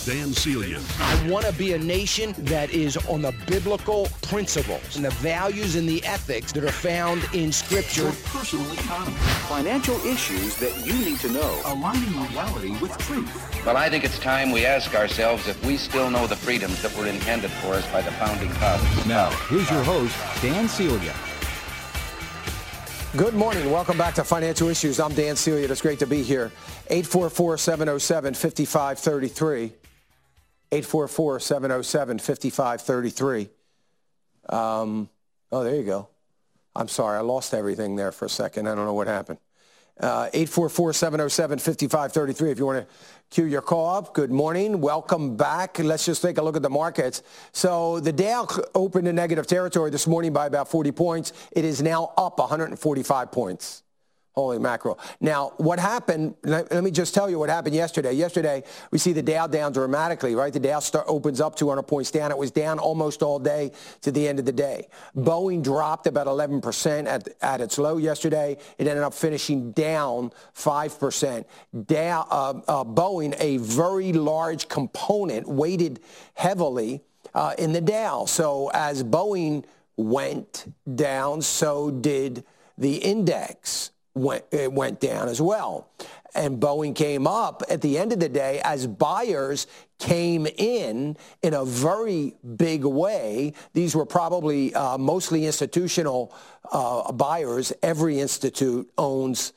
Dan Celia. I want to be a nation that is on the biblical principles and the values and the ethics that are found in Scripture. Your personal economy. Financial issues that you need to know. Aligning reality with truth. Well, I think it's time we ask ourselves if we still know the freedoms that were intended for us by the founding fathers. Now, here's your host, Dan Celia. Good morning. Welcome back to Financial Issues. I'm Dan Celia. It's great to be here. 844-707-5533. 844-707-5533. Oh, there you go. I'm sorry. I lost everything there for a second. I don't know what happened. 844-707-5533. If you want to cue your call up, good morning. Welcome back. Let's just take a look at the markets. So the Dow opened in negative territory this morning by about 40 points. It is now up 145 points. Holy mackerel. Now, what happened, let me just tell you what happened yesterday. Yesterday, we see the Dow down dramatically, right? The Dow opens up 200 points down. It was down almost all day to the end of the day. Boeing dropped about 11% at its low yesterday. It ended up finishing down 5%. Boeing, a very large component, weighted heavily in the Dow. So as Boeing went down, so did the index. It went down as well. And Boeing came up at the end of the day as buyers came in a very big way. These were probably mostly institutional buyers. Every institute owns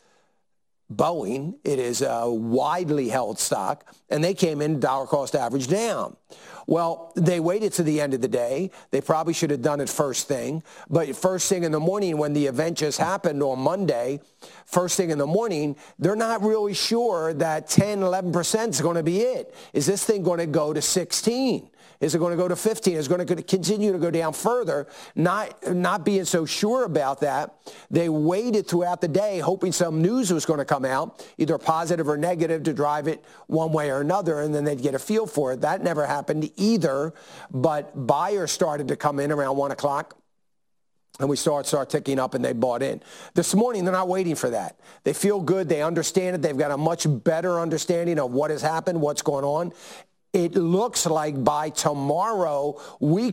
Boeing. It is a widely held stock, and they came in dollar cost average down. Well, they waited to the end of the day. They probably should have done it first thing. But first thing in the morning when the event just happened on Monday, first thing in the morning, they're not really sure that 10, 11% is going to be it. Is this thing going to go to 16? Is it going to go to 15? Is it going to continue to go down further? Not being so sure about that. They waited throughout the day hoping some news was going to come out, either positive or negative, to drive it one way or another, and then they'd get a feel for it. That never happened either, but buyers started to come in around 1 o'clock. And we start ticking up, and they bought in. This morning, they're not waiting for that. They feel good. They understand it. They've got a much better understanding of what has happened, what's going on. It looks like by tomorrow, we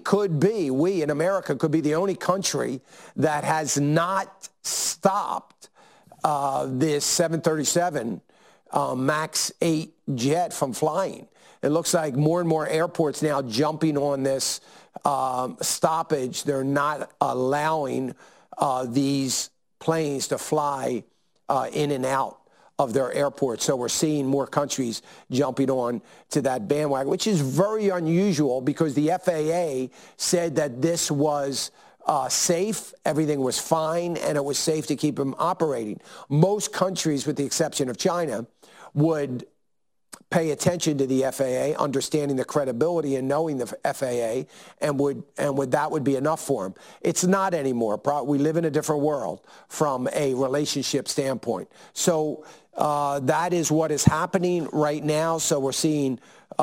in America could be the only country that has not stopped this 737 MAX 8 jet from flying. It looks like more and more airports now jumping on this stoppage. They're not allowing these planes to fly in and out of their airports. So we're seeing more countries jumping on to that bandwagon, which is very unusual because the FAA said that this was safe, everything was fine, and it was safe to keep them operating. Most countries, with the exception of China, would pay attention to the FAA, understanding the credibility and knowing the FAA, and that would be enough for them. It's not anymore. We live in a different world from a relationship standpoint. So that is what is happening right now. So we're seeing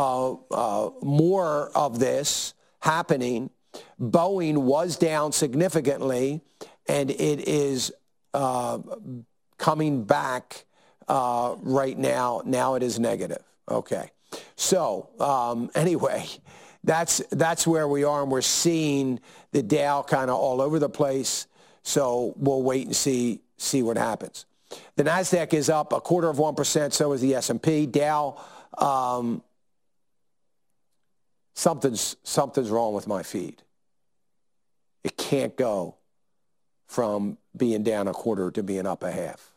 more of this happening. Boeing was down significantly, and it is coming back right now. Now it is negative. Okay. So anyway, that's where we are, and we're seeing the Dow kind of all over the place. So we'll wait and see what happens. The NASDAQ is up 0.25%. So is the S&P. Dow, something's wrong with my feed. It can't go from being down 1/4 to being up 1/2.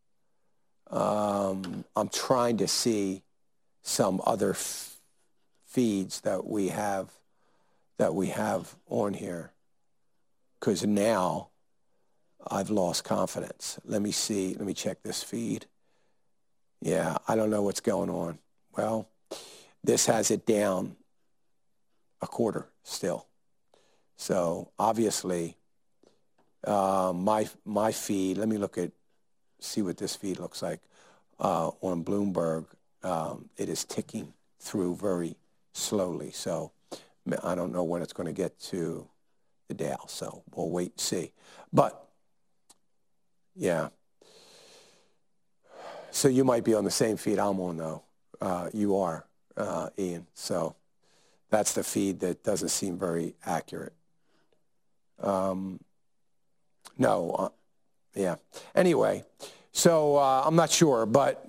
I'm trying to see some other feeds that we have on here, because now I've lost confidence. Let me see. Let me check this feed. Yeah, I don't know what's going on. Well, this has it down 1/4 still. So obviously, my feed. Let me see what this feed looks like on Bloomberg. It is ticking through very slowly. So I don't know when it's going to get to the Dow. So we'll wait and see. But yeah. So you might be on the same feed I'm on, though. You are. Ian. So that's the feed that doesn't seem very accurate. Yeah. Anyway, so I'm not sure, but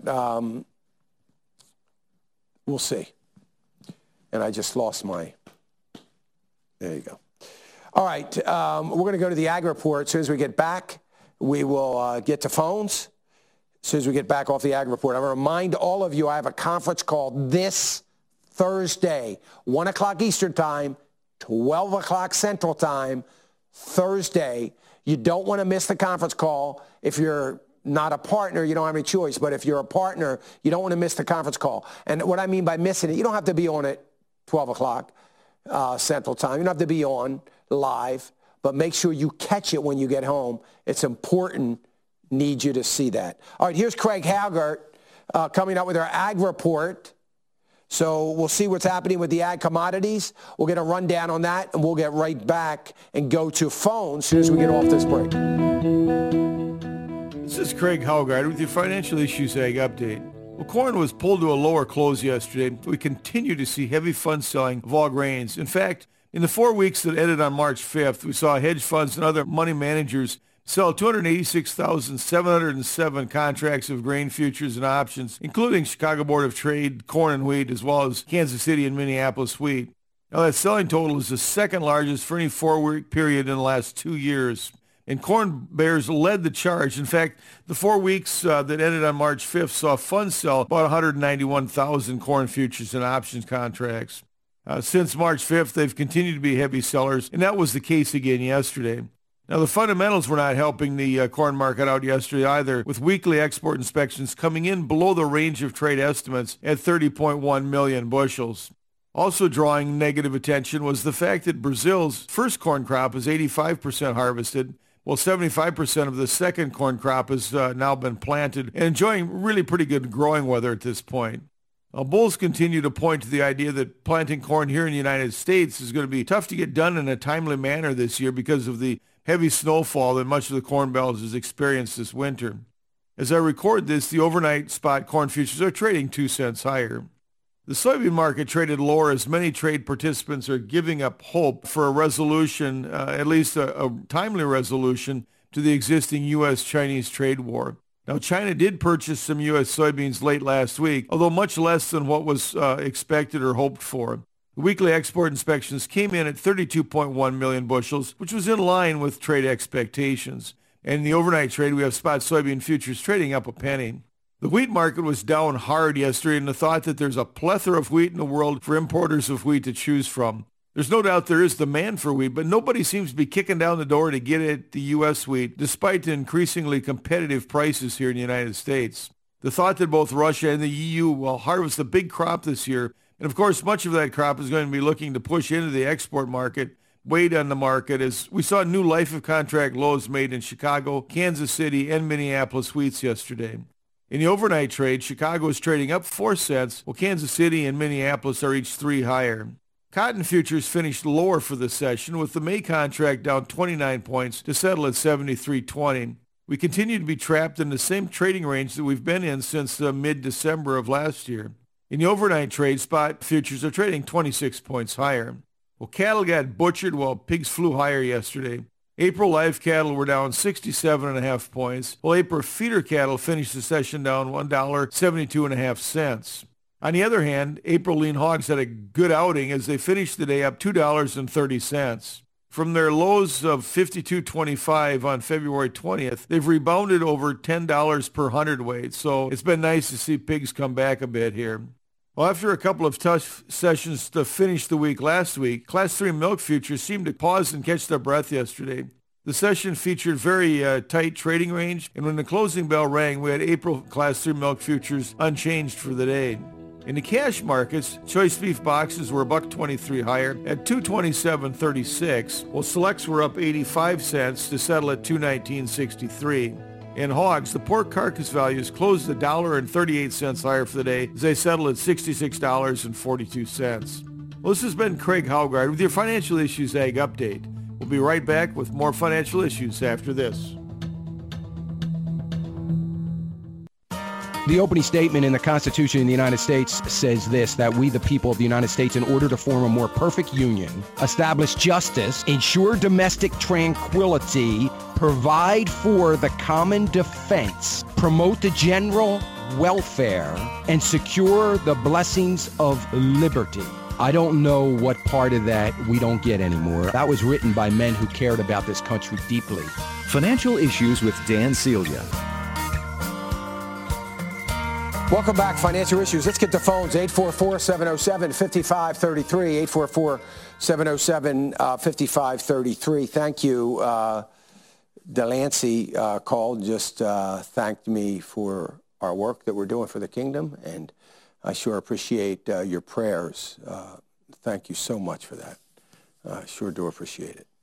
we'll see. And I just lost my, there you go. All right, we're going to go to the Ag Report. As soon as we get back, we will get to phones. As soon as we get back off the Ag Report, I want to remind all of you I have a conference call this Thursday, 1 o'clock Eastern Time, 12 o'clock Central Time, Thursday. You don't want to miss the conference call. If you're not a partner, you don't have any choice. But if you're a partner, you don't want to miss the conference call. And what I mean by missing it, you don't have to be on at 12 o'clock Central Time. You don't have to be on live, but make sure you catch it when you get home. It's important. Need you to see that. All right, here's Craig Halgert coming up with our Ag Report. So we'll see what's happening with the ag commodities. We'll get a rundown on that, and we'll get right back and go to phones as soon as we get off this break. This is Craig Halgert with your Financial Issues Ag Update. Well, corn was pulled to a lower close yesterday. We continue to see heavy fund selling of all grains. In fact, in the 4 weeks that ended on March 5th, we saw hedge funds and other money managers sell 286,707 contracts of grain futures and options, including Chicago Board of Trade, corn and wheat, as well as Kansas City and Minneapolis wheat. Now, that selling total is the second largest for any 4-week period in the last 2 years. And corn bears led the charge. In fact, the 4 weeks that ended on March 5th saw funds sell about 191,000 corn futures and options contracts. Since March 5th, they've continued to be heavy sellers, and that was the case again yesterday. Now, the fundamentals were not helping the corn market out yesterday either, with weekly export inspections coming in below the range of trade estimates at 30.1 million bushels. Also drawing negative attention was the fact that Brazil's first corn crop is 85% harvested, while 75% of the second corn crop has now been planted and enjoying really pretty good growing weather at this point. Bulls continue to point to the idea that planting corn here in the United States is going to be tough to get done in a timely manner this year because of the heavy snowfall that much of the Corn Belt has experienced this winter. As I record this, the overnight spot corn futures are trading 2 cents higher. The soybean market traded lower as many trade participants are giving up hope for a resolution, at least a timely resolution, to the existing U.S.-Chinese trade war. Now, China did purchase some U.S. soybeans late last week, although much less than what was expected or hoped for. The weekly export inspections came in at 32.1 million bushels, which was in line with trade expectations. And in the overnight trade, we have spot soybean futures trading up a penny. The wheat market was down hard yesterday in the thought that there's a plethora of wheat in the world for importers of wheat to choose from. There's no doubt there is demand for wheat, but nobody seems to be kicking down the door to get at the U.S. wheat, despite the increasingly competitive prices here in the United States. The thought that both Russia and the EU will harvest a big crop this year, and of course much of that crop is going to be looking to push into the export market, weighed on the market as we saw new life of contract lows made in Chicago, Kansas City, and Minneapolis wheats yesterday. In the overnight trade, Chicago is trading up 4 cents, while Kansas City and Minneapolis are each 3 higher. Cotton futures finished lower for the session, with the May contract down 29 points to settle at 73.20. We continue to be trapped in the same trading range that we've been in since mid-December of last year. In the overnight trade, spot futures are trading 26 points higher. Well, cattle got butchered while pigs flew higher yesterday. April live cattle were down 67.5 points, while April feeder cattle finished the session down $1.72.5. On the other hand, April lean hogs had a good outing as they finished the day up $2.30. From their lows of $52.25 on February 20th, they've rebounded over $10 per hundredweight, so it's been nice to see pigs come back a bit here. Well, after a couple of tough sessions to finish the week last week, Class 3 milk futures seemed to pause and catch their breath yesterday. The session featured very tight trading range, and when the closing bell rang, we had April Class 3 milk futures unchanged for the day. In the cash markets, choice beef boxes were $1.23 higher at $227.36, while selects were up 85 cents to settle at $219.63. In hogs, the pork carcass values closed $1.38 higher for the day as they settled at $66.42. Well, this has been Craig Halgard with your Financial Issues Ag Update. We'll be right back with more financial issues after this. The opening statement in the Constitution of the United States says this, that we, the people of the United States, in order to form a more perfect union, establish justice, ensure domestic tranquility, provide for the common defense, promote the general welfare, and secure the blessings of liberty. I don't know what part of that we don't get anymore. That was written by men who cared about this country deeply. Financial Issues with Dan Celia. Welcome back, Financial Issues. Let's get the phones, 844-707-5533, 844-707-5533. Thank you. Delancey called, just thanked me for our work that we're doing for the kingdom, and I sure appreciate your prayers. Thank you so much for that. Sure do appreciate it.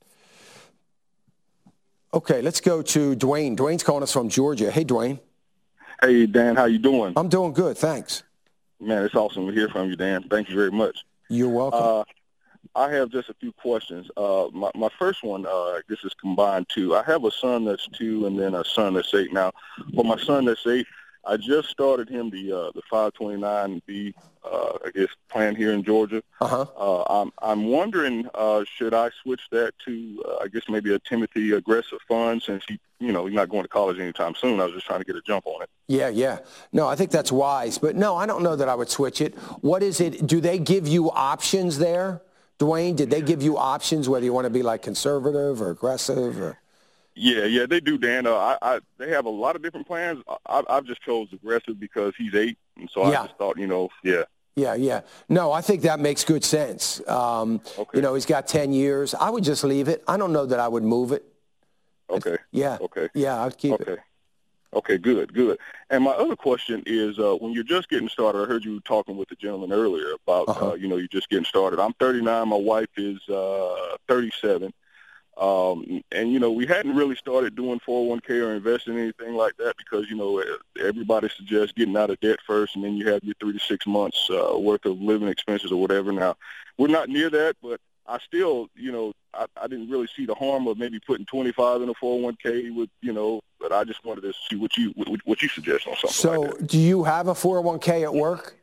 Okay, let's go to Dwayne. Dwayne's calling us from Georgia. Hey, Dwayne. Hey, Dan, how you doing? I'm doing good, thanks. Man, it's awesome to hear from you, Dan. Thank you very much. You're welcome. I have just a few questions. My first one, this is combined two. I have a son that's 2 and then a son that's 8 now. For my son that's 8, I just started him the 529B, I guess, plan here in Georgia. I'm wondering, should I switch that to, I guess, maybe a Timothy Aggressive Fund, since he's not going to college anytime soon. I was just trying to get a jump on it. Yeah. No, I think that's wise. But no, I don't know that I would switch it. What is it? Do they give you options there, Dwayne? Did they give you options, whether you want to be like conservative or aggressive or? Yeah, they do, Dan. They have a lot of different plans. I've just chose aggressive because he's 8, and so I just thought, Yeah. No, I think that makes good sense. Okay. He's got 10 years. I would just leave it. I don't know that I would move it. Okay. Yeah. Okay. Yeah, I'd keep it. Okay, good. And my other question is, when you're just getting started, I heard you talking with the gentleman earlier about, you're just getting started. I'm 39. My wife is 37. And we hadn't really started doing 401k or investing in anything like that because, everybody suggests getting out of debt first, and then you have your 3 to 6 months worth of living expenses or whatever. Now, we're not near that, but I still, I didn't really see the harm of maybe putting 25 in a 401k with, but I just wanted to see what you suggest on something like that. So do you have a 401k at work?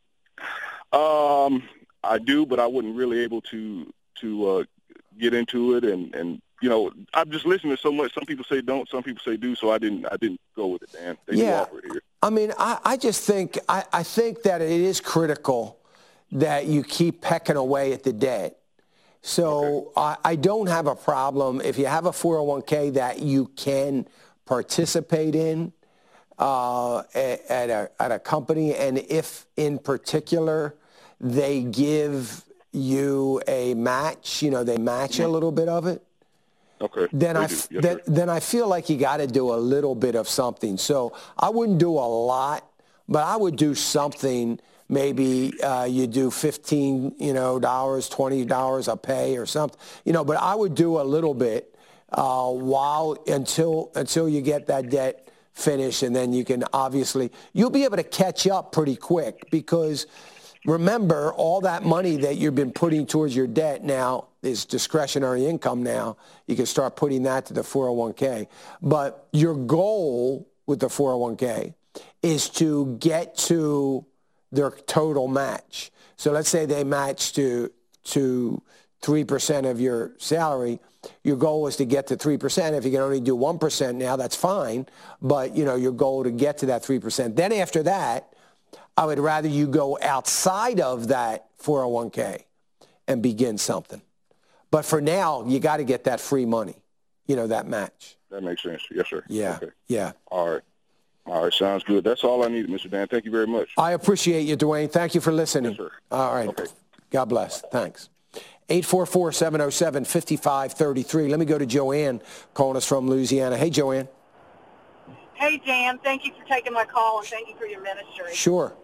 I do, but I wasn't really able to get into it, and I'm just listening to so much. Some people say don't, some people say do, so I didn't go with it, Dan. They do offer it here. I mean, I just think I think that it is critical that you keep pecking away at the debt. So I don't have a problem if you have a 401k that you can participate in at a company, and if in particular they give you a match, they match a little bit of it. Okay. Then I feel like you got to do a little bit of something. So I wouldn't do a lot, but I would do something. Maybe you do $15, $20 a pay or something, But I would do a little bit until you get that debt finished, and then you can you'll be able to catch up pretty quick because. Remember, all that money that you've been putting towards your debt now is discretionary income now. You can start putting that to the 401k. But your goal with the 401k is to get to their total match. So let's say they match to 3% of your salary. Your goal is to get to 3%. If you can only do 1% now, that's fine. But, your goal to get to that 3%. Then after that, I would rather you go outside of that 401k and begin something. But for now, you got to get that free money, that match. That makes sense. Yes, sir. Yeah. Okay. Yeah. All right. Sounds good. That's all I needed, Mr. Dan. Thank you very much. I appreciate you, Dwayne. Thank you for listening. Yes, sir. All right. Okay. God bless. Thanks. 844-707-5533. Let me go to Joanne calling us from Louisiana. Hey, Joanne. Hey, Dan. Thank you for taking my call, and thank you for your ministry. Sure.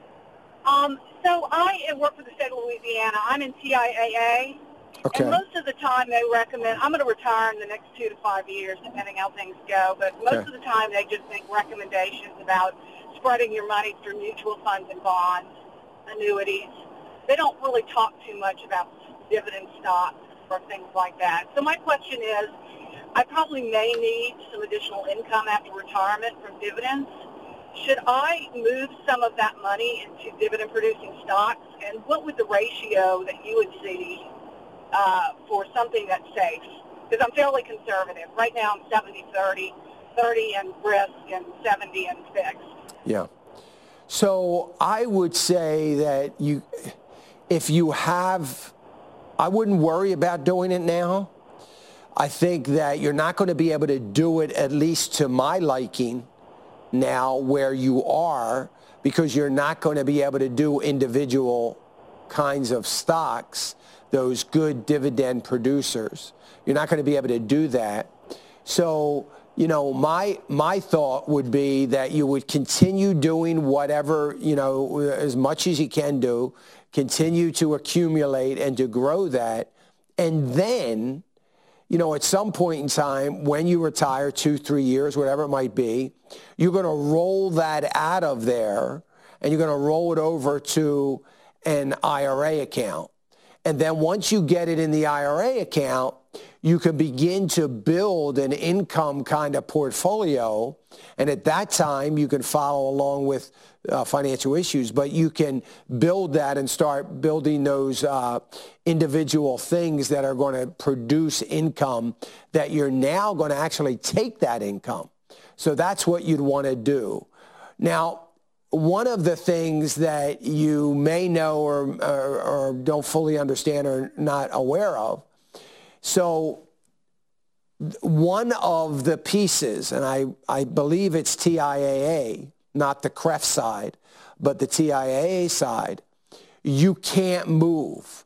So I work for the state of Louisiana. I'm in TIAA. Okay. And most of the time they recommend, I'm going to retire in the next 2 to 5 years, depending how things go, but most of the time they just make recommendations about spreading your money through mutual funds and bonds, annuities. They don't really talk too much about dividend stocks or things like that. So my question is, I probably may need some additional income after retirement from dividends. should I move some of that money into dividend-producing stocks? And what would the ratio that you would see for something that's safe? Because I'm fairly conservative. Right now I'm 70-30, 30 in risk and 70 in fixed. Yeah. So I would say that if you have, I wouldn't worry about doing it now. I think that you're not going to be able to do it, at least to my liking, now where you are, because you're not going to be able to do individual kinds of stocks, those good dividend producers. You're not going to be able to do that. So, my thought would be that you would continue doing whatever, as much as you can do, continue to accumulate and to grow that. And then, at some point in time, when you retire, 2-3 years, whatever it might be, you're going to roll that out of there and you're going to roll it over to an IRA account. And then once you get it in the IRA account, you can begin to build an income kind of portfolio. And at that time, you can follow along with financial issues, but you can build that and start building those individual things that are going to produce income that you're now going to actually take that income. So that's what you'd want to do. Now, one of the things that you may know or don't fully understand or not aware of, so one of the pieces, and I believe it's TIAA, not the CREF side, but the TIAA side, you can't move.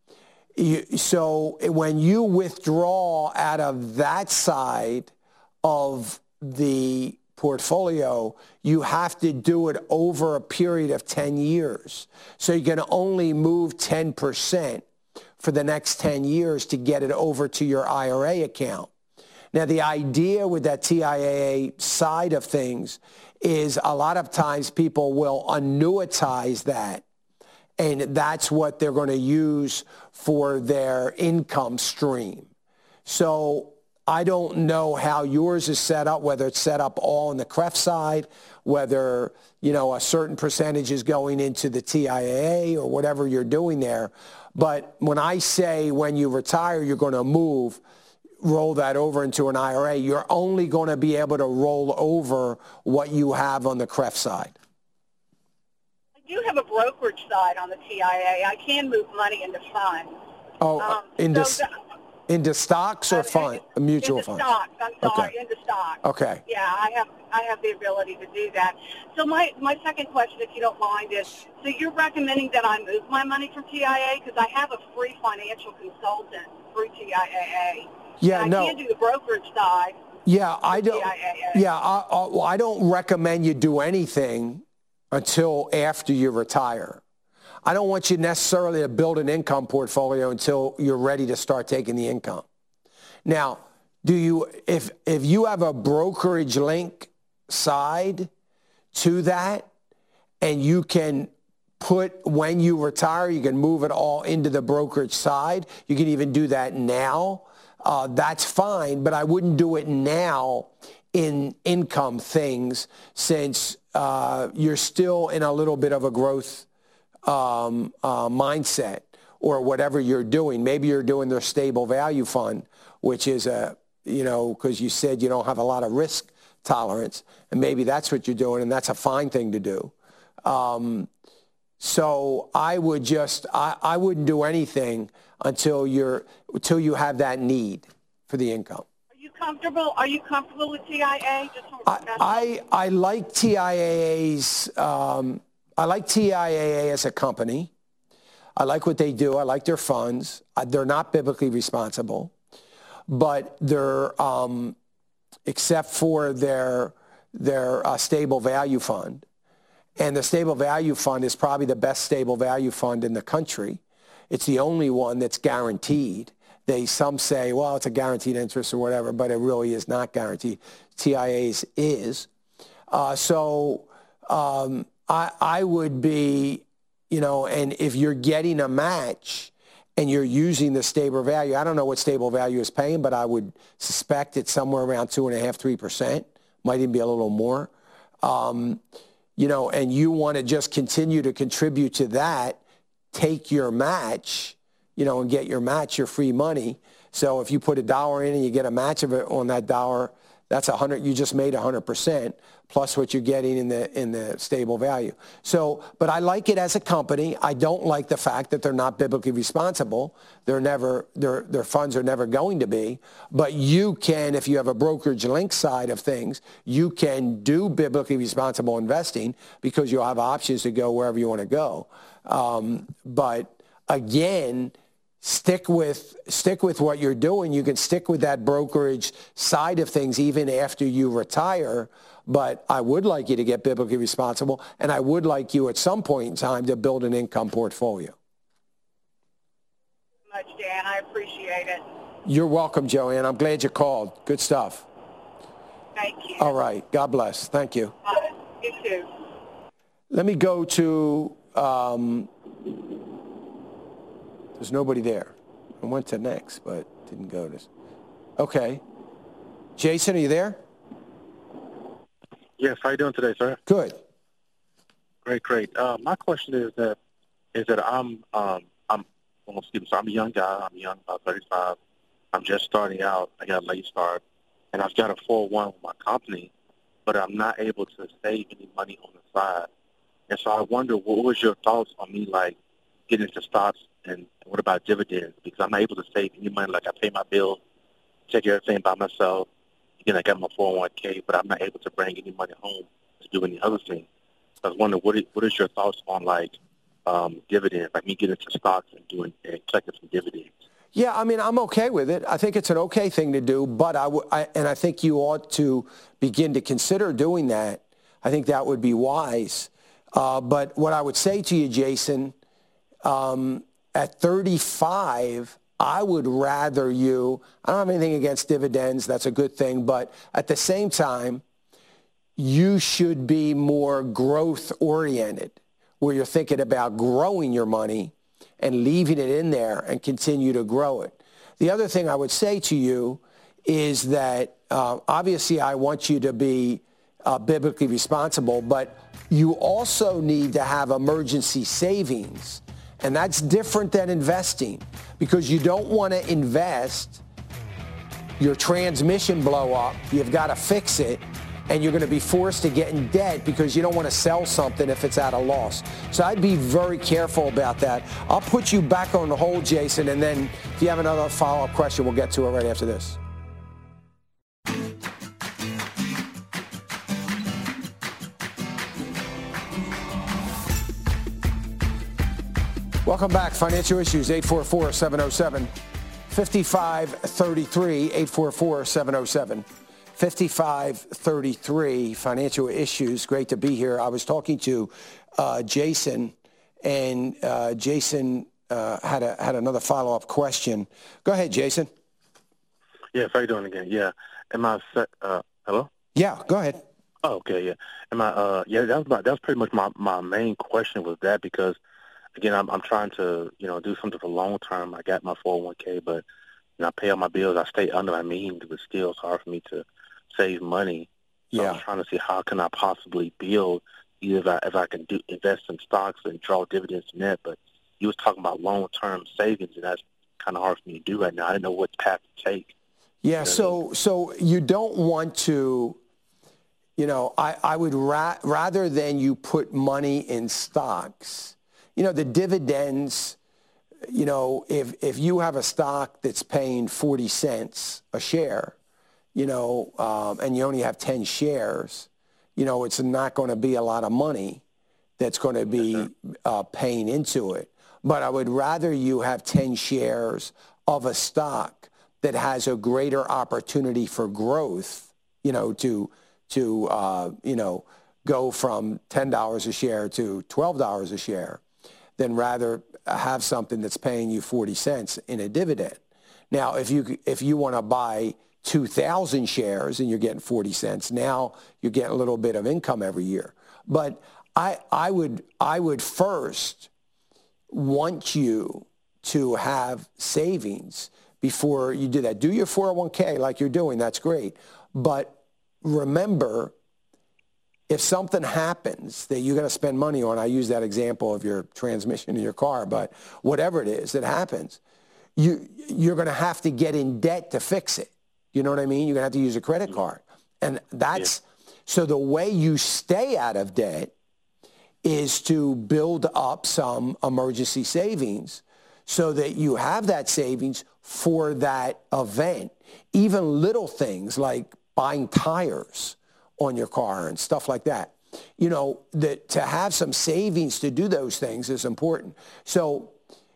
So when you withdraw out of that side of the portfolio, you have to do it over a period of 10 years. So you can only move 10% for the next 10 years to get it over to your IRA account. Now, the idea with that TIAA side of things is a lot of times people will annuitize that, and that's what they're going to use for their income stream. So I don't know how yours is set up, whether it's set up all on the CREF side, whether, a certain percentage is going into the TIAA or whatever you're doing there. But when I say when you retire, you're going to roll that over into an IRA, you're only going to be able to roll over what you have on the CREF side. I do have a brokerage side on the TIAA. I can move money into funds. Into stocks or mutual funds? Into stocks. I'm sorry, Okay. into stocks. Okay. Yeah, I have the ability to do that. So my second question, if you don't mind, is, so you're recommending that I move my money from TIAA? Because I have a free financial consultant through TIAA. Yeah, I can't do the brokerage side. Yeah, I don't. TIAA. Yeah, I don't recommend you do anything until after you retire. I don't want you necessarily to build an income portfolio until you're ready to start taking the income. Now, if you have a brokerage link side to that, and you can when you retire, you can move it all into the brokerage side. You can even do that now. That's fine, but I wouldn't do it now in income things, since you're still in a little bit of a growth mindset, or whatever you're doing. Maybe you're doing their stable value fund, which is because you said you don't have a lot of risk tolerance, and maybe that's what you're doing, and that's a fine thing to do. So I would I wouldn't do anything until you have that need for the income. Are you comfortable with TIAA? I like TIAA's. I like TIAA as a company. I like what they do. I like their funds. They're not biblically responsible, but they're, except for their stable value fund. And the stable value fund is probably the best stable value fund in the country. It's the only one that's guaranteed. Some say, well, it's a guaranteed interest or whatever, but it really is not guaranteed. TIAA's is. I would be, and if you're getting a match and you're using the stable value, I don't know what stable value is paying, but I would suspect it's somewhere around 2.5%, 3%, might even be a little more. and you want to just continue to contribute to that, take your match, and get your match, your free money. So if you put $1 in and you get a match of it on that dollar, that's 100. You just made 100% plus what you're getting in the stable value. So, but I like it as a company. I don't like the fact that they're not biblically responsible. Their funds are never going to be. But you can, if you have a brokerage link side of things, you can do biblically responsible investing because you'll have options to go wherever you want to go. But again, stick with what you're doing. You can stick with that brokerage side of things even after you retire. But I would like you to get biblically responsible, and I would like you at some point in time to build an income portfolio. Much, Dan. I appreciate it. You're welcome, Joanne. I'm glad you called. Good stuff. Thank you. All right. God bless. Thank you. You too. Let me go to, there's nobody there. I went to next, but didn't go to. Okay. Jason, are you there? Yes. How are you doing today, sir? Good. Great. My question is that I'm a young guy. I'm young, about 35. I'm just starting out. I got a late start, and I've got a 401 with my company, but I'm not able to save any money on the side. And so I wonder, what was your thoughts on me, like, getting into stocks, and what about dividends? Because I'm not able to save any money. Like, I pay my bills, take everything by myself. Again, I got my 401k, but I'm not able to bring any money home to do any other thing. So I was wondering, what is your thoughts on, like, dividends, like me getting into stocks and collecting some dividends? Yeah, I mean, I'm okay with it. I think it's an okay thing to do, but I think you ought to begin to consider doing that. I think that would be wise. But what I would say to you, Jason, at 35, I would rather you, I don't have anything against dividends, that's a good thing, but at the same time, you should be more growth-oriented, where you're thinking about growing your money and leaving it in there and continue to grow it. The other thing I would say to you is that obviously I want you to be biblically responsible, but you also need to have emergency savings. And that's different than investing, because you don't want to invest, your transmission blow up, you've got to fix it, and you're going to be forced to get in debt because you don't want to sell something if it's at a loss. So I'd be very careful about that. I'll put you back on the hold, Jason, and then if you have another follow-up question, we'll get to it right after this. Welcome back. Financial Issues, 844-707-5533, 844-707-5533. Financial Issues. Great to be here. I was talking to Jason, and Jason had another follow-up question. Go ahead, Jason. Yes, how you doing again? Yeah. Am I set? Hello? Yeah, go ahead. Oh, okay, yeah. Am I? Yeah, that was pretty much my main question was that, because again, I'm trying to, do something for long term. I got my 401k, but I pay all my bills. I stay under my means, but still it's hard for me to save money. So Yeah. I'm trying to see how can I possibly build, either if I can invest in stocks and draw dividends from that. But you was talking about long-term savings, and that's kind of hard for me to do right now. I didn't know what path to take. Yeah, so you don't want to, I would rather than you put money in stocks, the dividends, if you have a stock that's paying 40 cents a share, and you only have 10 shares, it's not going to be a lot of money that's going to be paying into it. But I would rather you have 10 shares of a stock that has a greater opportunity for growth, to go from $10 a share to $12 a share, than rather have something that's paying you 40 cents in a dividend. Now, if you want to buy 2,000 shares and you're getting 40 cents, now you're getting a little bit of income every year. But I would first want you to have savings before you do that. Do your 401k like you're doing. That's great. But remember, if something happens that you're going to spend money on, I use that example of your transmission in your car, but whatever it is that happens, you're going to have to get in debt to fix it. You know what I mean? You're going to have to use a credit card. And that's, so the way you stay out of debt is to build up some emergency savings so that you have that savings for that event. Even little things like buying tires on your car and stuff like that. You know, that to have some savings to do those things is important. So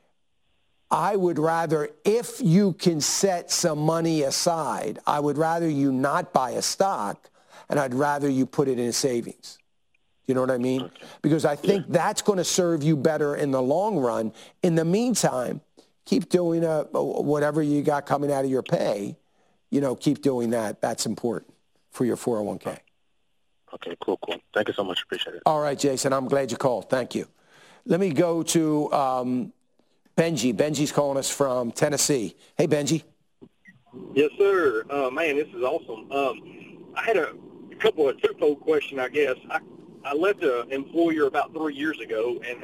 I would rather, if you can set some money aside, I would rather you not buy a stock, and I'd rather you put it in savings. You know what I mean? Okay. Because I think that's going to serve you better in the long run. In the meantime, keep doing whatever you got coming out of your pay. You know, keep doing that. That's important for your 401k. Okay, cool. Thank you so much. Appreciate it. All right, Jason, I'm glad you called. Thank you. Let me go to Benji. Benji's calling us from Tennessee. Hey, Benji. Yes, sir. Man, this is awesome. I had a couple of twofold question, I guess. I left an employer about 3 years ago and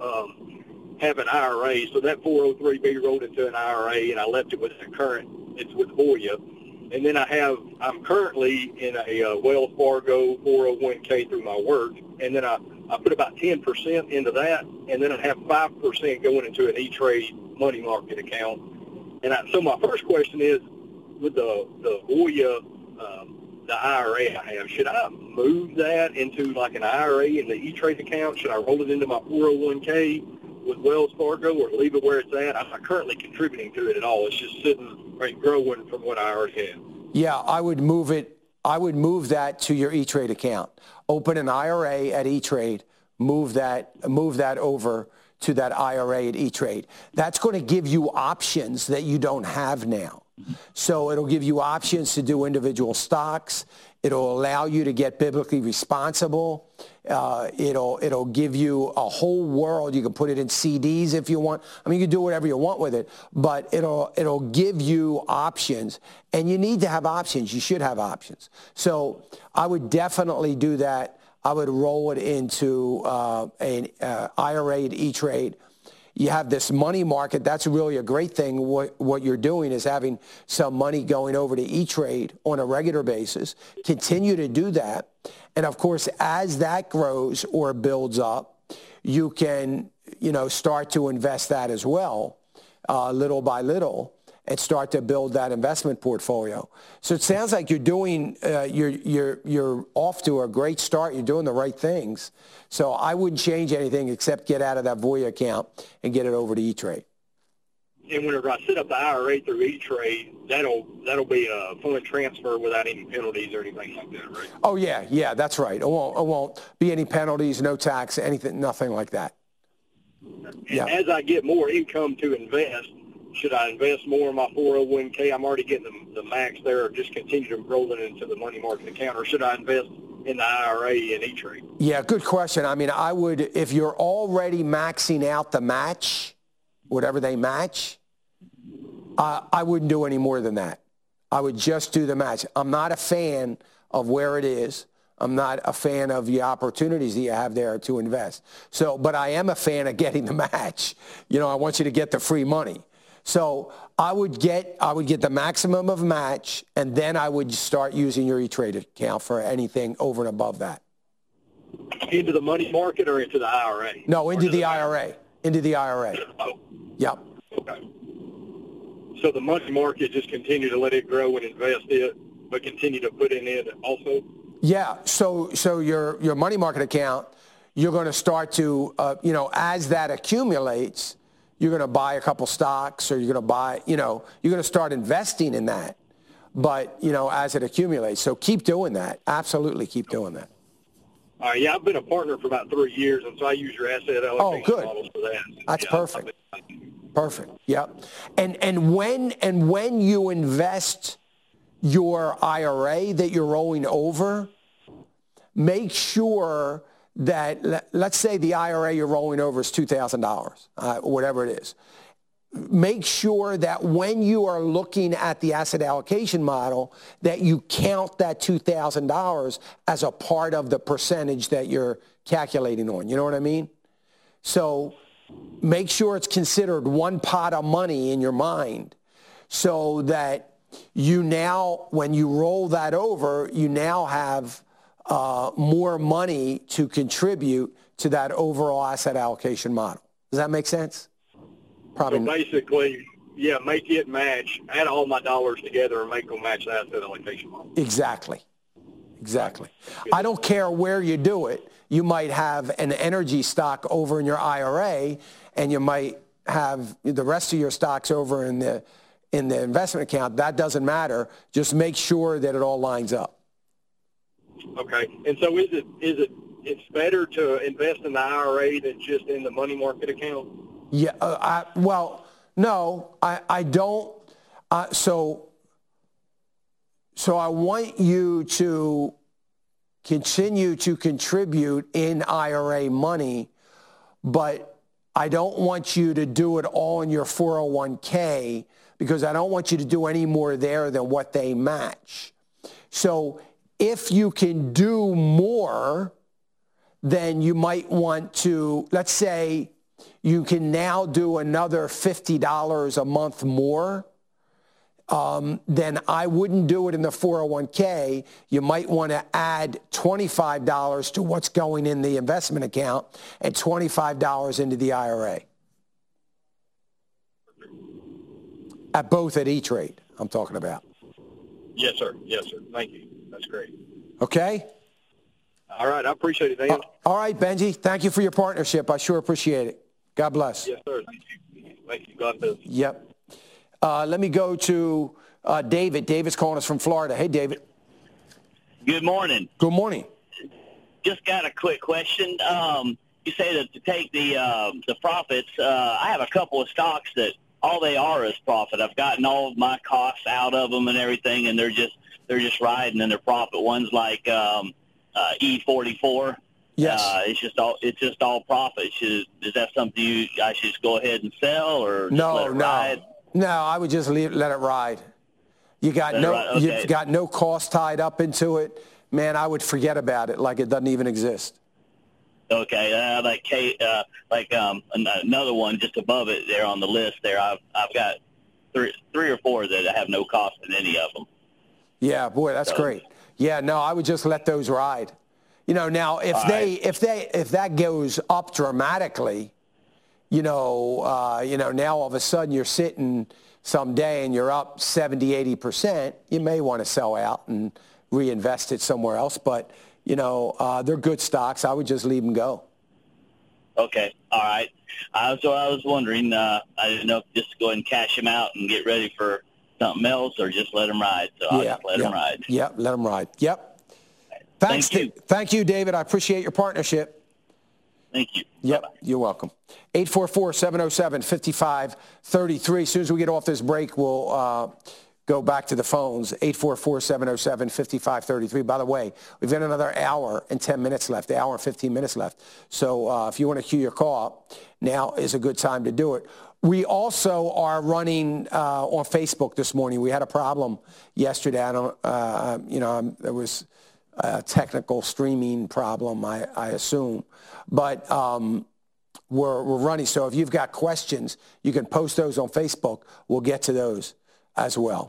have an IRA. So that 403B rolled into an IRA, and I left it with the current. It's with Voya. And then I'm currently in a Wells Fargo 401k through my work, and then I put about 10% into that, and then I have 5% going into an E-Trade money market account. And so my first question is, with the Voya, the IRA I have, should I move that into like an IRA in the E-Trade account? Should I roll it into my 401k with Wells Fargo, or leave it where it's at? I'm not currently contributing to it at all. It's just sitting right growing from what I already have. Yeah, I would move it. I would move that to your E-Trade account. Open an IRA at E-Trade. Move that over to that IRA at E-Trade. That's going to give you options that you don't have now. So it'll give you options to do individual stocks. It'll allow you to get biblically responsible. It'll give you a whole world. You can put it in CDs if you want. I mean, you can do whatever you want with it, but it'll give you options. And you need to have options. You should have options. So I would definitely do that. I would roll it into an IRA at E-Trade. You have this money market. That's really a great thing. What you're doing is having some money going over to E-Trade on a regular basis. Continue to do that. And, of course, as that grows or builds up, you can, start to invest that as well, little by little, and start to build that investment portfolio. So it sounds like you're doing, you're off to a great start. You're doing the right things. So I wouldn't change anything except get out of that Voya account and get it over to E-Trade. And whenever I set up the IRA through E-Trade, that'll be a fund transfer without any penalties or anything like that, right? Oh, yeah, that's right. It won't be any penalties, no tax, anything, nothing like that. And as I get more income to invest, should I invest more in my 401k? I'm already getting the max there, or just continue to roll it into the money market account, or should I invest in the IRA and E-Trade? Yeah, good question. I mean, I would, if you're already maxing out the match, whatever they match, I wouldn't do any more than that. I would just do the match. I'm not a fan of where it is. I'm not a fan of the opportunities that you have there to invest. So, but I am a fan of getting the match. I want you to get the free money. So I would get the maximum of match, and then I would start using your E-Trade account for anything over and above that. Into the money market or into the IRA? No, into the IRA. Into the IRA. Oh. Yep. Okay. So the money market, just continue to let it grow and invest it, but continue to put in it also? Yeah. So your money market account, you're going to start to, as that accumulates, you're going to buy a couple stocks, or you're going to buy, you're going to start investing in that. But, as it accumulates. So keep doing that. Absolutely keep doing that. All right. Yeah, I've been a partner for about 3 years, and so I use your asset allocation models for that. That's perfect. Perfect. Yep. And when you invest your IRA that you're rolling over, make sure that, let's say the IRA you're rolling over is $2,000, whatever it is. make sure that when you are looking at the asset allocation model, that you count that $2,000 as a part of the percentage that you're calculating on. You know what I mean? So make sure it's considered one pot of money in your mind so that you now, when you roll that over, you now have more money to contribute to that overall asset allocation model. Does that make sense? Probably. So basically, yeah, make it match, add all my dollars together and make them match the asset allocation model. Exactly. I don't care where you do it. You might have an energy stock over in your IRA, and you might have the rest of your stocks over in the investment account. That doesn't matter. Just make sure that it all lines up. Okay. And so it's better to invest in the IRA than just in the money market account? Yeah. No, I don't. So I want you to continue to contribute in IRA money, but I don't want you to do it all in your 401k because I don't want you to do any more there than what they match. So if you can do more, then you might want to, let's say you can now do another $50 a month more, then I wouldn't do it in the 401k. You might want to add $25 to what's going in the investment account and $25 into the IRA. At each rate, I'm talking about. Yes, sir. Thank you. That's great. Okay? All right. I appreciate it, Dan. All right, Benji. Thank you for your partnership. I sure appreciate it. God bless. Yes, sir. Thank you. God bless. Yep. Let me go to David. David's calling us from Florida. Hey, David. Good morning. Good morning. Just got a quick question. You say that to take the profits. I have a couple of stocks that all they are is profit. I've gotten all of my costs out of them and everything, and they're just riding in their profit. One's like E44. Yes. It's just all profit. Is that something I should just go ahead and sell or just let it ride? No, I would just let it ride. You've got no cost tied up into it. Man, I would forget about it like it doesn't even exist. Okay, another one just above it there on the list there. I've got three or four that have no cost in any of them. Yeah, boy, that's great. Yeah, no, I would just let those ride. Now if that goes up dramatically, now all of a sudden you're sitting someday and you're up 70, 80%, you may want to sell out and reinvest it somewhere else. But, they're good stocks. I would just leave them go. Okay. All right. So I was wondering, I didn't know if just to go ahead and cash them out and get ready for something else or just let them ride. So I'll just let them ride. Yep, let them ride. Yep. Thanks. Thank you, David. I appreciate your partnership. Thank you. Yep, Bye-bye. You're welcome. 844-707-5533. As soon as we get off this break, we'll go back to the phones. 844-707-5533. By the way, we've got another hour and 10 minutes left, hour and 15 minutes left. So if you want to queue your call up, now is a good time to do it. We also are running on Facebook this morning. We had a problem yesterday. There was a technical streaming problem, I assume. But we're running. So if you've got questions, you can post those on Facebook. We'll get to those as well.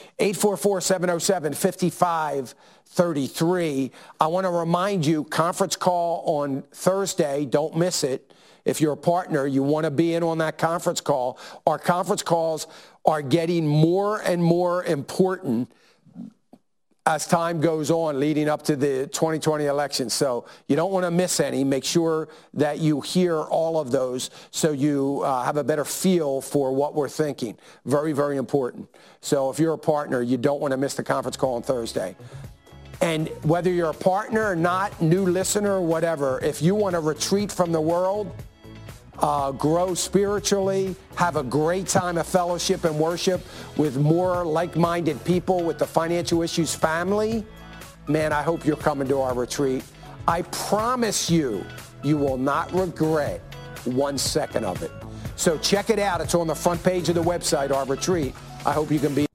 844-707-5533. I want to remind you, conference call on Thursday. Don't miss it. If you're a partner, you want to be in on that conference call. Our conference calls are getting more and more important as time goes on leading up to the 2020 election. So you don't want to miss any. Make sure that you hear all of those so you have a better feel for what we're thinking. Very, very important. So if you're a partner, you don't want to miss the conference call on Thursday. And whether you're a partner or not, new listener, whatever, if you want to retreat from the world, grow spiritually, have a great time of fellowship and worship with more like-minded people with the Financial Issues family, man, I hope you're coming to our retreat. I promise you, you will not regret 1 second of it. So check it out. It's on the front page of the website, our retreat. I hope you can be.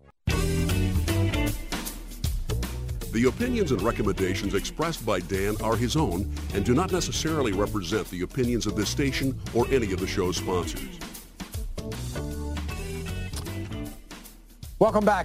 The opinions and recommendations expressed by Dan are his own and do not necessarily represent the opinions of this station or any of the show's sponsors. Welcome back,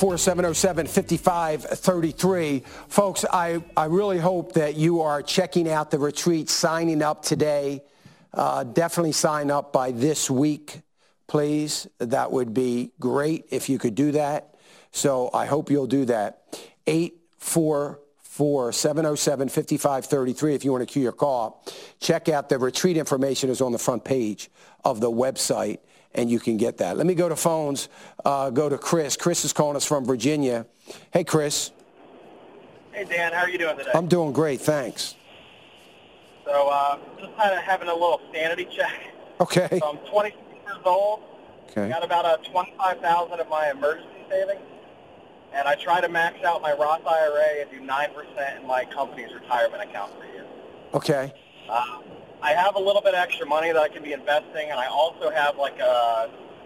844-707-5533. Folks, I really hope that you are checking out the retreat, signing up today. Definitely sign up by this week, please. That would be great if you could do that. So I hope you'll do that. 844-707-5533 if you want to queue your call. Check out the retreat information is on the front page of the website, and you can get that. Let me go to phones. Go to Chris. Chris is calling us from Virginia. Hey, Chris. Hey, Dan. How are you doing today? I'm doing great, thanks. So just kind of having a little sanity check. Okay. So I'm 26 years old. Okay. Got about $25,000 of my emergency savings. And I try to max out my Roth IRA and do 9% in my company's retirement account per year. Okay. I have a little bit extra money that I can be investing, and I also have like a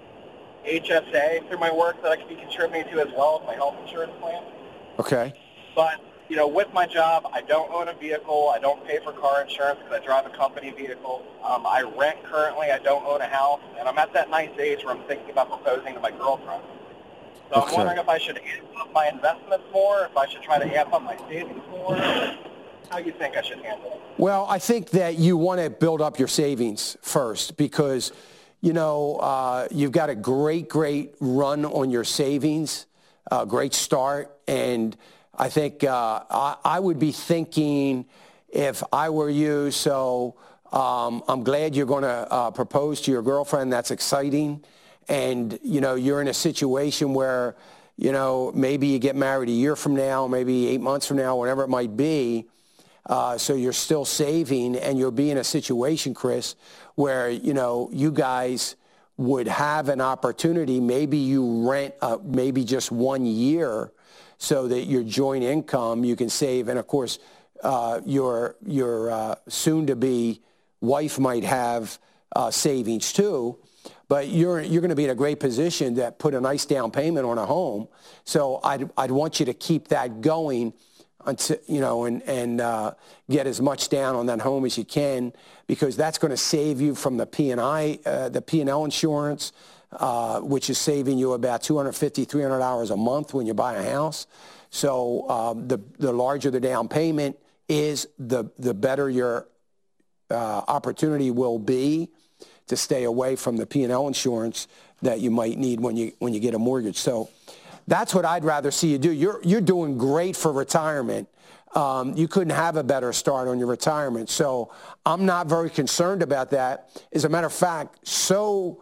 HSA through my work that I could be contributing to as well as my health insurance plan. Okay. But, you know, with my job, I don't own a vehicle. I don't pay for car insurance because I drive a company vehicle. I rent currently. I don't own a house. And I'm at that nice age where I'm thinking about proposing to my girlfriend. So I'm wondering if I should amp up my investments more, if I should try to amp up my savings more. How do you think I should handle it? Well, I think that you want to build up your savings first because, you know, you've got a great run on your savings, great start. And I think I would be thinking if I were you, so I'm glad you're going to propose to your girlfriend. That's exciting. And, you know, you're in a situation where, you know, maybe you get married a year from now, maybe 8 months from now, whatever it might be. So you're still saving, and you'll be in a situation, Chris, where, you know, you guys would have an opportunity. Maybe you rent maybe just 1 year so that your joint income you can save. And, of course, your soon-to-be wife might have savings too. But you're going to be in a great position to put a nice down payment on a home. So I'd want you to keep that going until, you know, and get as much down on that home as you can, because that's going to save you from the P&L insurance, which is saving you about $250, $300 a month when you buy a house. So the larger the down payment is, the better your opportunity will be to stay away from the P&L insurance that you might need when you get a mortgage. So that's what I'd rather see you do. You're doing great for retirement. You couldn't have a better start on your retirement. So I'm not very concerned about that. As a matter of fact, so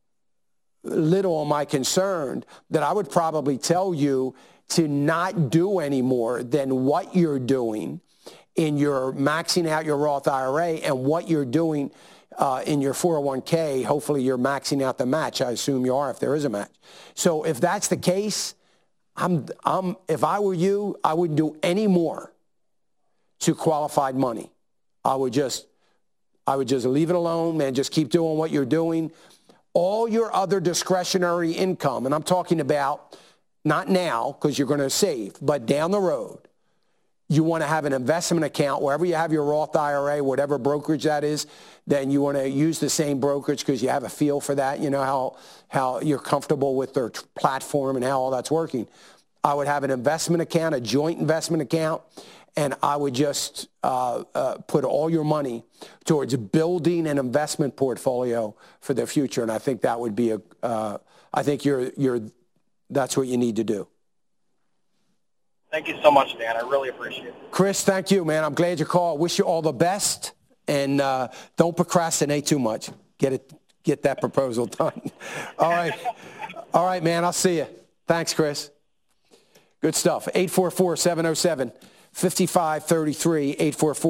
little am I concerned that I would probably tell you to not do any more than what you're doing in your maxing out your Roth IRA and what you're doing in your 401k. Hopefully you're maxing out the match. I assume you are if there is a match. So if that's the case, if I were you, I wouldn't do any more to qualified money. I would just leave it alone, man. Just keep doing what you're doing. All your other discretionary income, and I'm talking about not now because you're going to save, but down the road. You want to have an investment account wherever you have your Roth IRA, whatever brokerage that is, then you want to use the same brokerage because you have a feel for that. You know how you're comfortable with their platform and how all that's working. I would have an investment account, a joint investment account, and I would just put all your money towards building an investment portfolio for the future. And I think that would be I think that's what you need to do. Thank you so much, Dan. I really appreciate it. Chris, thank you, man. I'm glad you called. Wish you all the best, and don't procrastinate too much. Get that proposal done. All right, man. I'll see you. Thanks, Chris. Good stuff. 844-707-5533.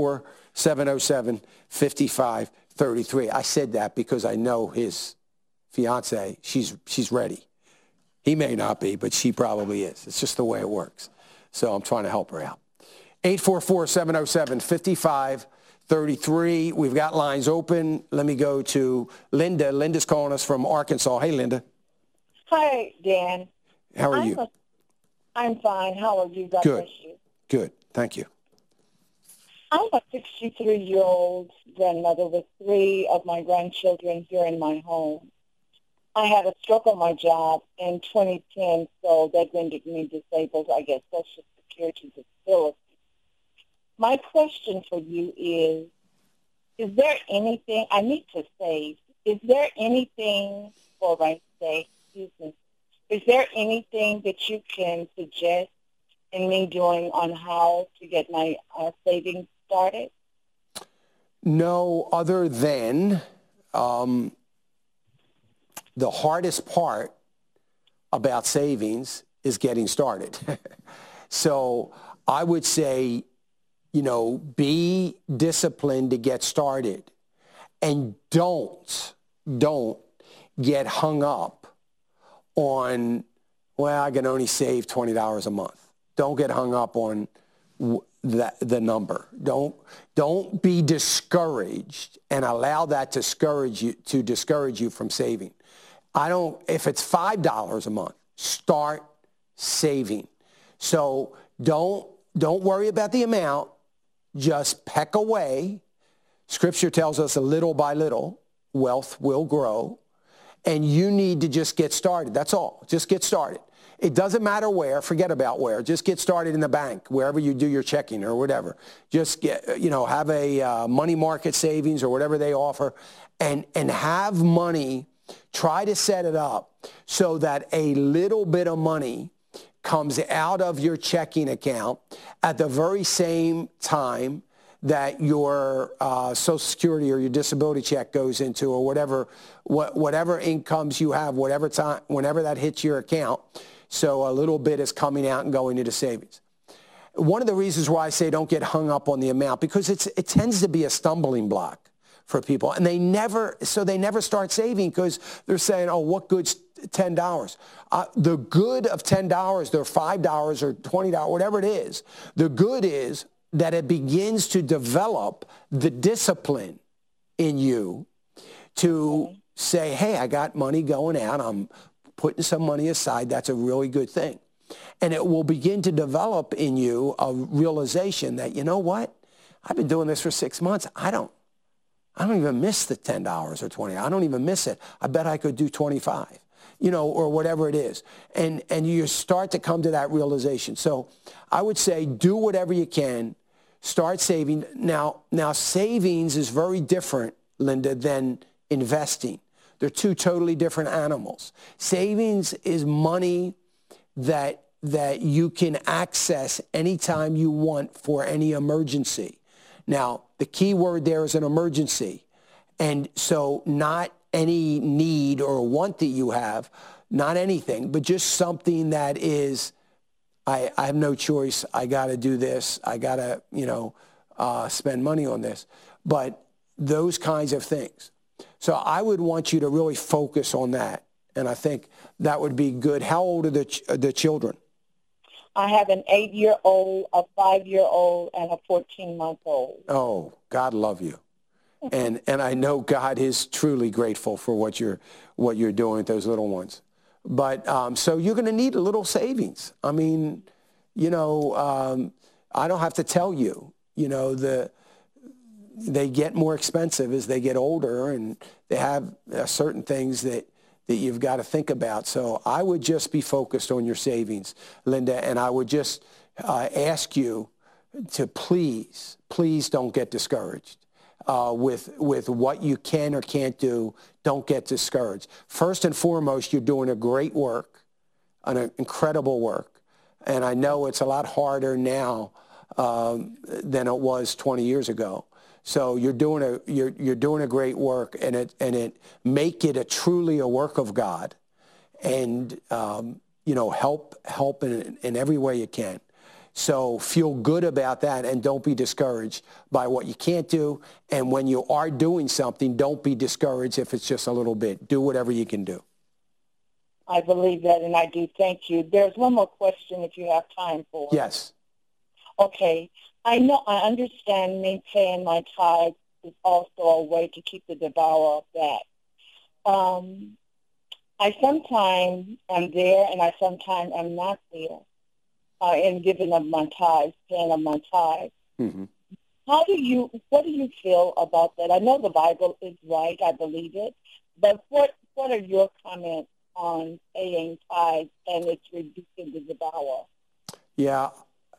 844-707-5533. I said that because I know his fiance. She's ready. He may not be, but she probably is. It's just the way it works. So I'm trying to help her out. 844-707-5533. 33. We've got lines open. Let me go to Linda. Linda's calling us from Arkansas. Hey, Linda. Hi, Dan. How are you? I'm fine. How are you? God Good. bless you. Good. Thank you. I'm a 63-year-old grandmother with 3 of my grandchildren here in my home. I had a stroke on my job in 2010, so that rendered me disabled, I guess, Social Security disability. My question for you is there anything, I need to save, is there anything, or I say, excuse me, is there anything that you can suggest in me doing on how to get my savings started? No, other than the hardest part about savings is getting started. So I would say, be disciplined to get started, and don't get hung up on, well, I can only save $20 a month. Don't get hung up on the number. Don't be discouraged and allow that to discourage you from saving. If it's $5 a month, start saving. So don't worry about the amount. Just peck away. Scripture tells us a little by little, wealth will grow. And you need to just get started. That's all. Just get started. It doesn't matter where. Forget about where. Just get started in the bank, wherever you do your checking or whatever. Just have a money market savings or whatever they offer, and have money. Try to set it up so that a little bit of money comes out of your checking account at the very same time that your Social Security or your disability check goes into, or whatever incomes you have, whenever that hits your account. So a little bit is coming out and going into savings. One of the reasons why I say don't get hung up on the amount, because it tends to be a stumbling block for people, and they never start saving because they're saying, oh, what good's $10? The good of $10, or $5 or $20, whatever it is, the good is that it begins to develop the discipline in you to say, hey, I got money going out. I'm putting some money aside. That's a really good thing. And it will begin to develop in you a realization that, you know what? I've been doing this for 6 months. I don't even miss the $10 or $20. I don't even miss it. I bet I could do 25, or whatever it is. And you start to come to that realization. So I would say do whatever you can. Start saving. Now savings is very different, Linda, than investing. They're two totally different animals. Savings is money that you can access anytime you want for any emergency. Now, the key word there is an emergency. And so not any need or want that you have, not anything, but just something that is, I have no choice. I got to do this. I got to, spend money on this. But those kinds of things. So I would want you to really focus on that. And I think that would be good. How old are the children? I have an 8-year-old, a 5-year-old, and a 14-month-old. Oh, God love you. And I know God is truly grateful for what you're doing with those little ones. But so you're going to need a little savings. I mean, I don't have to tell you, they get more expensive as they get older, and they have certain things that you've got to think about. So I would just be focused on your savings, Linda, and I would just ask you to please don't get discouraged with what you can or can't do. Don't get discouraged. First and foremost, you're doing a great work, an incredible work, and I know it's a lot harder now than it was 20 years ago. So you're doing a great work, and it make it truly a work of God, and help in every way you can. So feel good about that, and don't be discouraged by what you can't do. And when you are doing something, don't be discouraged if it's just a little bit. Do whatever you can do. I believe that, and I do. Thank you. There's one more question if you have time for it. Yes. Okay. I understand me paying my tithes is also a way to keep the devourer back. I sometimes am there and I sometimes am not there in giving of my tithes, paying of my tithes. Mm-hmm. What do you feel about that? I know the Bible is right, I believe it, but what are your comments on paying tithes and it's reducing the devourer? Yeah,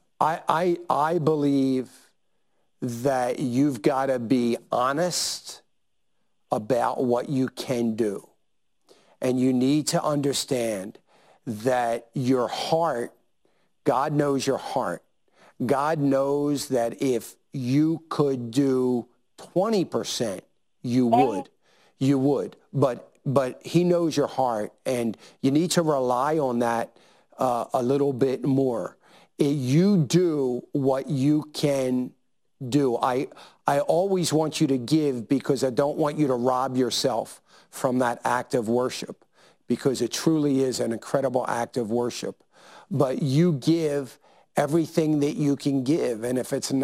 I believe that you've got to be honest about what you can do. And you need to understand that your heart, God knows your heart. God knows that if you could do 20%, you would. You would. But he knows your heart, and you need to rely on that a little bit more. You do what you can do. I always want you to give because I don't want you to rob yourself from that act of worship, because it truly is an incredible act of worship. But you give everything that you can give. And if it's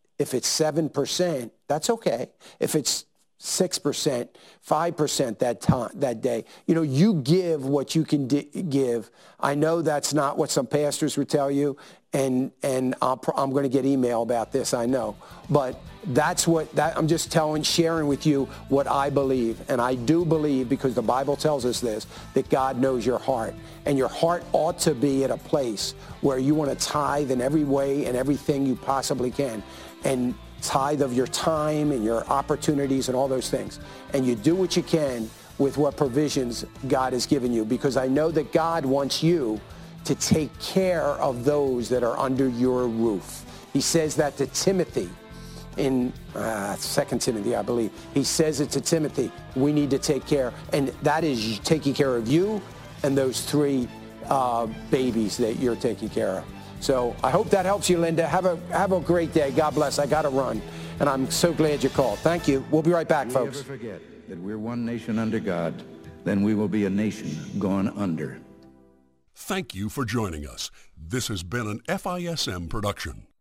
7%, that's okay. If it's 6%, 5% that day, you give what you can give. I know that's not what some pastors would tell you, and I'm going to get email about this, I know. But I'm just sharing with you what I believe. And I do believe, because the Bible tells us this, that God knows your heart. And your heart ought to be at a place where you want to tithe in every way and everything you possibly can. And tithe of your time and your opportunities and all those things. And you do what you can with what provisions God has given you, because I know that God wants you to take care of those that are under your roof. He says that to Timothy in 2 Timothy, I believe. He says it to Timothy. We need to take care, and that is taking care of you and those 3 babies that you're taking care of. So I hope that helps you, Linda. Have a great day. God bless. I got to run, and I'm so glad you called. Thank you. We'll be right back, folks. Never forget that we're one nation under God, then we will be a nation gone under. Thank you for joining us. This has been an FISM production.